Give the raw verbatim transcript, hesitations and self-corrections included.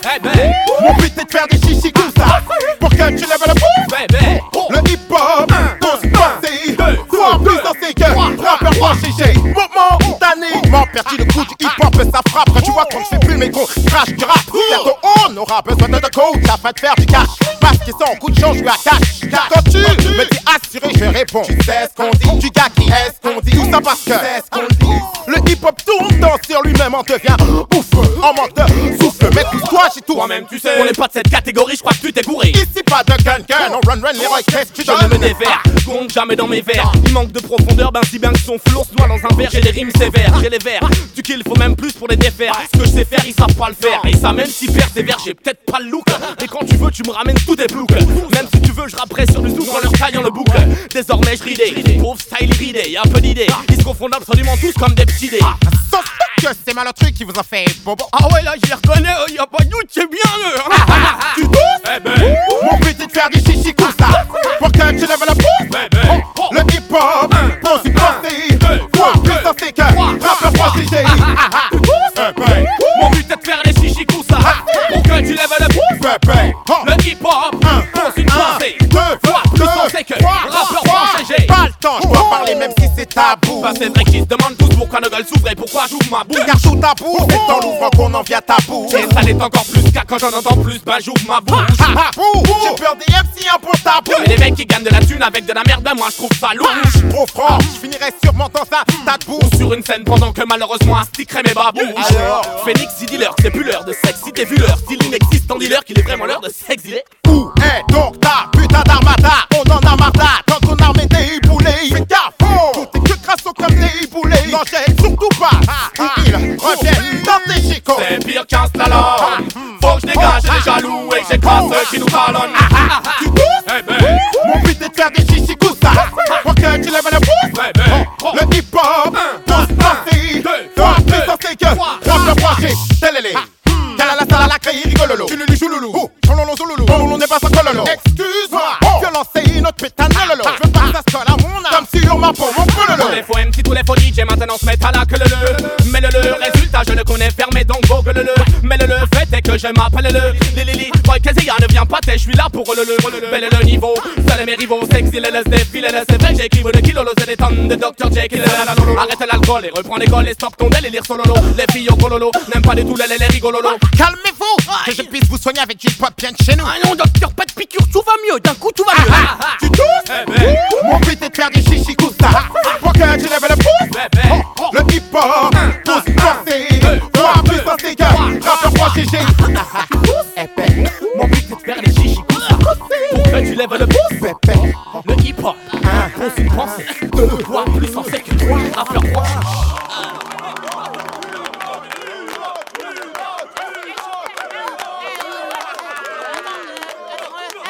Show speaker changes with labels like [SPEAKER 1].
[SPEAKER 1] Eh ben,
[SPEAKER 2] mon but est de faire des chichis comme ça, pour que tu lèves le pouce.
[SPEAKER 1] eh ben,
[SPEAKER 2] Le hip-hop, tous pensés, sois plus dans ses cœurs, rappeur franchigé, mouvement tanné. M'en perdu le coup du hip-hop, ça frappe. Quand tu vois comme c'est plus mais qu'on crache du rap. Bientôt on aura besoin de coach afin de faire du cash. Parce qu'ils sont coup de chance, je lui attache. Quand tu me dis assuré, je réponds. Tu sais ce qu'on dit, du gars qui est ce qu'on dit. Tout ça parce que c'est ce qu'on dit. Le hip-hop tourne dans sur lui-même, en devient ouf, en manque de souffle. Mais toi, j'ai tout.
[SPEAKER 1] toi-même tu sais, on n'est pas de cette catégorie, je crois que tu t'es bourré.
[SPEAKER 2] Ici pas de gun gun, on run run, les rois, qu'est-ce que tu
[SPEAKER 1] Je ne me déverre, compte jamais dans mes vers. Il manque de profondeur, ben si bien que son flow se noie dans un verre. J'ai des rimes sévères, j'ai les vers. Du kill, faut même plus pour les défaire. Ce que je sais faire, ils savent pas le faire. Et ça, même si persévère, j'ai peut-être pas le look. Et quand tu veux, tu me ramènes tous tes ploucs. Même si tu veux, je rapperai sur le zoom en leur taillant le boucle. Désormais, je ridé, pauvre style ridé, y'a un peu d'idées. Ils se confondent absolument tous comme des petits dés.
[SPEAKER 2] Sans que c'est mal un truc qui vous en fait bobo.
[SPEAKER 1] Ah ouais, là, j'y reconnais, y'a pas de doute, c'est bien eux.
[SPEAKER 2] Tu doutes?
[SPEAKER 1] Eh ben,
[SPEAKER 2] Mon but est de faire des chichis comme ça, pour que tu lèves le pouce.
[SPEAKER 1] eh ben,
[SPEAKER 2] Le hip-hop, pose une pensée, toi plus dans ses cœurs, rappeur franchigé. Eh ben,
[SPEAKER 1] mon but est de faire les chichis comme ça. Pour que tu lèves le pouce.
[SPEAKER 2] bébé,
[SPEAKER 1] Le hip-hop, pose une pensée.
[SPEAKER 2] deux,
[SPEAKER 1] Fois plus pensé que rappeur franchigé.
[SPEAKER 2] Pas le temps, je dois parler même si c'est tabou.
[SPEAKER 1] Bah c'est vrai qu'ils se demandent tous pourquoi nos gueules s'ouvrent et pourquoi j'ouvre ma bouche.
[SPEAKER 2] Car sous tabou, c'est en l'ouvrant qu'on en vient tabou.
[SPEAKER 1] Et ça l'est encore plus car quand j'en entends plus, bah j'ouvre ma bouche.
[SPEAKER 2] Tabou, j'ai peur des M C un pour tabou.
[SPEAKER 1] Et les mecs qui gagnent de la thune avec de la merde, ben moi je trouve ça louche.
[SPEAKER 2] Trop franc, je finirai sûrement dans un tas de boue.
[SPEAKER 1] Ou sur une scène pendant que malheureusement un stickrait mes babouches.
[SPEAKER 2] Alors
[SPEAKER 1] Phoenix, si dealer, c'est plus l'heure de sexe, si t'es vu l'heure. Style inexistant dealer, qu'il est vraiment l'heure de s'exiler.
[SPEAKER 2] Où est donc ta putain d'armada? On en a marre là, quand ton armée déboulée. Fais gaffe, tout est que grâce au comme déboulé. N'enchaîne surtout pas, ou ils reviennent dans tes chicots.
[SPEAKER 1] C'est pire qu'un slalom. Faut que je dégage les jaloux et que j'écrase ceux qui nous talonnent.
[SPEAKER 2] Tu doutes?
[SPEAKER 1] Eh ben,
[SPEAKER 2] Mon but est de faire des chichis comme ça, pour que tu lèves le pouce.
[SPEAKER 1] eh ben,
[SPEAKER 2] Le hip-hop, tous pensés, toi plus dans tes gueules, rappeur franchi, télélé. Kalala salala créé rigololo. Chululu chouloulou. Chololo zouloulou. On n'est pas sans cololo. Excuse-moi, violence c'est une autre putain de lolo. Je veux pas que ça se colle à mon âme. Comme sur ma peau, mon pololo.
[SPEAKER 1] tous les faux M C, tous les faux D J maintenant se mettent à la queue le le. Mais le le résultat, je le connais fermé donc google le. Mais le le fait est que je m'appelle le. Lili, boy, Kezia ne vient pas, t'es, je suis là pour le le. Belle le niveau, seul mes rivaux, sexy, les laisse défiler, c'est vrai, j'écrive de kilo, c'est des tonnes de docteur Jekyll. Arrête l'alcool et reprends l'école et stop ton délire sololo. Les filles au cololo, n'aiment pas du tout les les rigololo.
[SPEAKER 2] Calmez-vous, que je puisse vous soigner avec du pop bien de chez nous.
[SPEAKER 1] Ah non, docteur, pas de piqûre, tout va mieux, d'un coup tout va mieux.
[SPEAKER 2] Tu doutes?
[SPEAKER 1] Eh ben,
[SPEAKER 2] Mon but est de faire des chichis comme ça, pour que tu lèves le pouce.
[SPEAKER 1] eh ben,
[SPEAKER 2] Le hip-hop, tous pensés, toi plus dans tes cœurs, rappeur franchigé. Épais,
[SPEAKER 1] mon but est de faire les chichis comme ça. Pour que tu lèves le pouce.
[SPEAKER 2] pépé.
[SPEAKER 1] Le hip-hop, pose une pensée. Toi plus sensé que toi, rappeur franchigé.